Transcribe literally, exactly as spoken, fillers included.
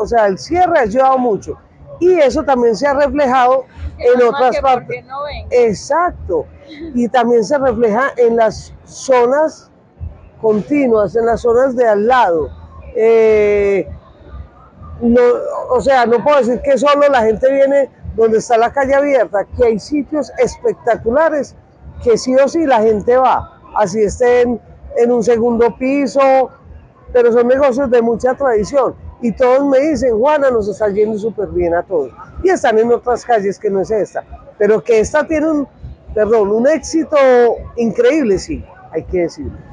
o sea, el cierre ha ayudado mucho. Y eso también se ha reflejado Que en no otras que partes. No ven. Exacto. Y también se refleja en las zonas continuas, en las zonas de al lado. Eh, no, o sea, no puedo decir que solo la gente viene donde está la calle abierta, que hay sitios espectaculares que sí o sí la gente va, así estén en un segundo piso, pero son negocios de mucha tradición. Y todos me dicen, Juana, nos está yendo súper bien a todos. Y están en otras calles que no es esta. Pero que esta tiene un, perdón, un éxito increíble, sí, hay que decirlo.